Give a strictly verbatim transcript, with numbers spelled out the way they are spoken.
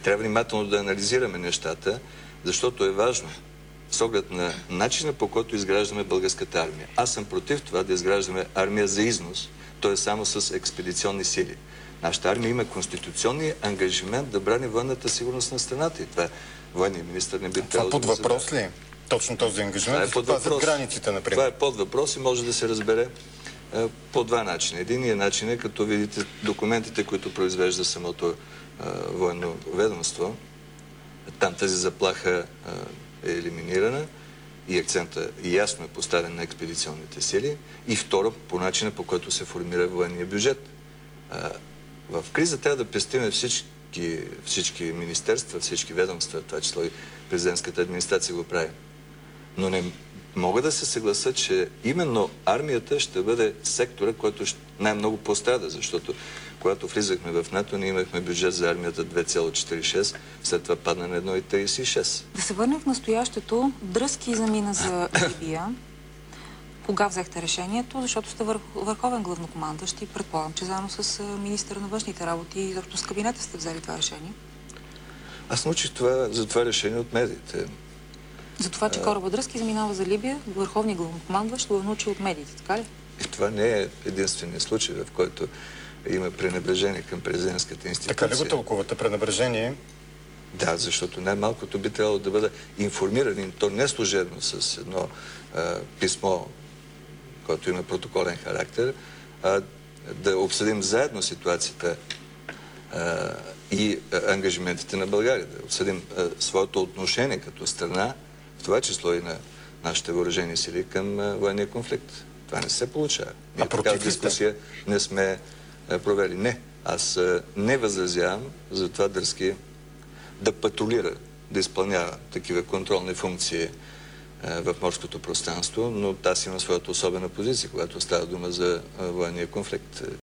трябва внимателно да анализираме нещата, защото е важно с оглед на начина, по който изграждаме българската армия. Аз съм против това да изграждаме армия за износ, т.е. само с експедиционни сили. Нашата армия има конституционния ангажимент да брани военната сигурност на страната и това военният министър не би трябвало да Това под въпрос ли? Точно този ангажимент? Това е под въпрос. Границите, например. Това е под въпрос и може да се разбере е, по два начина. Единият начин е, като видите документите, които произвежда самото е, военно ведомство. Там тази заплаха е, е елиминирана и акцента ясно е поставен на експедиционните сили. И второ, по начина, по който се формира военния бюджет. Е, в криза трябва да пестиме всички, всички министерства, всички ведомства, това число и президентската администрация го прави. Но не мога да се съглася, че именно армията ще бъде сектора, който най-много пострада, защото когато влизахме в НАТО, ние имахме бюджет за армията две цяло четиридесет и шест, след това падна на едно цяло тридесет и шест. Да се върнем в настоящето. Дръзки замина за Либия. Кога взехте решението? Защото сте върх, върховен главнокомандващ и предполагам, че заедно с министъра на външните работи и с кабинета сте взели това решение. Аз научих това, за това решение от медиите. За това, че кораба Дръзки заминава за Либия, върховният главнокомандващ го е научил от медиите, така ли? И това не е единственият случай, в който има пренебрежение към президентската институция. Така ли го тълкувате? Пренебрежение? Да, защото най-малкото би трябвало да бъде информиран, и то не служебно с едно а, писмо, което има протоколен характер, а да обсъдим заедно ситуацията а, и а, ангажиментите на България, да обсъдим а, своето отношение като страна, в това число и на нашите въоръжени сили към а, военния конфликт. Това не се получава. Ние такава дискусия не сме а, провели. Не. Аз а, не възразявам за това Дръзки да патрулира, да изпълнява такива контролни функции а, в морското пространство, но аз имам своята особена позиция, когато става дума за а, военния конфликт.